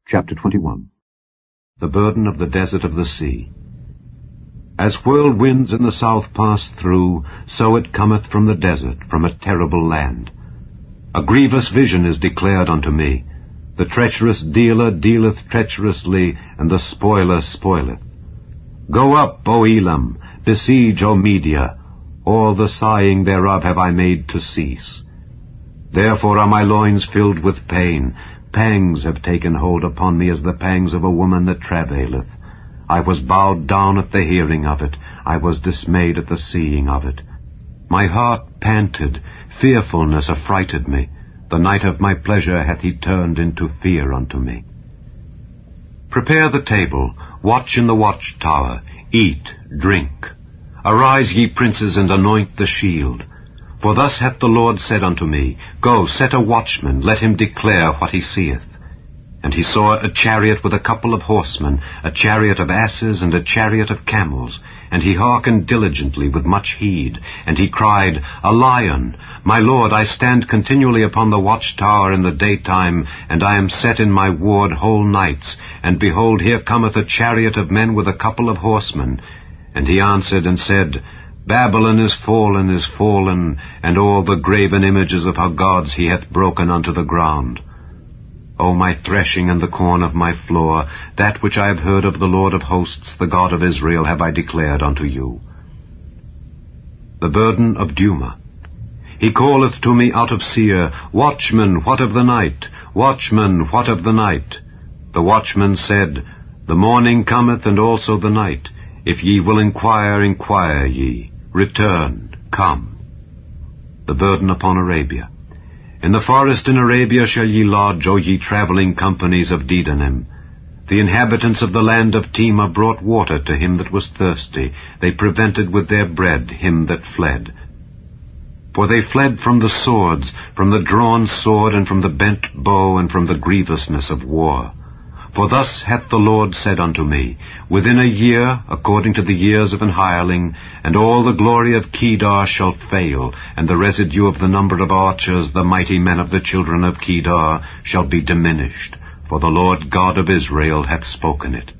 Chapter 21. The burden of the desert of the sea. As whirlwinds in the south pass through, so it cometh from the desert, from a terrible land. A grievous vision is declared unto me. The treacherous dealer dealeth treacherously, and the spoiler spoileth. Go up, O Elam, besiege, O Media. All the sighing thereof have I made to cease. Therefore are my loins filled with pain. Pangs have taken hold upon me as the pangs of a woman that travaileth. I was bowed down at the hearing of it. I was dismayed at the seeing of it. My heart panted. Fearfulness affrighted me. The night of my pleasure hath he turned into fear unto me. Prepare the table. Watch in the watchtower. Eat, drink. Arise, ye princes, and anoint the shield. For thus hath the Lord said unto me, Go, set a watchman, let him declare what he seeth. And he saw a chariot with a couple of horsemen, a chariot of asses, and a chariot of camels. And he hearkened diligently with much heed. And he cried, A lion! My Lord, I stand continually upon the watchtower in the daytime, and I am set in my ward whole nights. And behold, here cometh a chariot of men with a couple of horsemen. And he answered and said, Babylon is fallen, and all the graven images of her gods he hath broken unto the ground. O my threshing and the corn of my floor, that which I have heard of the Lord of hosts, the God of Israel, have I declared unto you. The burden of Duma. He calleth to me out of Seir, Watchman, what of the night? Watchman, what of the night? The watchman said, The morning cometh, and also the night. If ye will inquire, inquire ye. Return, come. The burden upon Arabia. In the forest in Arabia shall ye lodge, O ye travelling companies of Dedanim. The inhabitants of the land of Tema brought water to him that was thirsty. They prevented with their bread him that fled. For they fled from the swords, from the drawn sword, and from the bent bow, and from the grievousness of war. For thus hath the Lord said unto me, Within a year, according to the years of an hireling, and all the glory of Kedar shall fail, and the residue of the number of archers, the mighty men of the children of Kedar, shall be diminished. For the Lord God of Israel hath spoken it.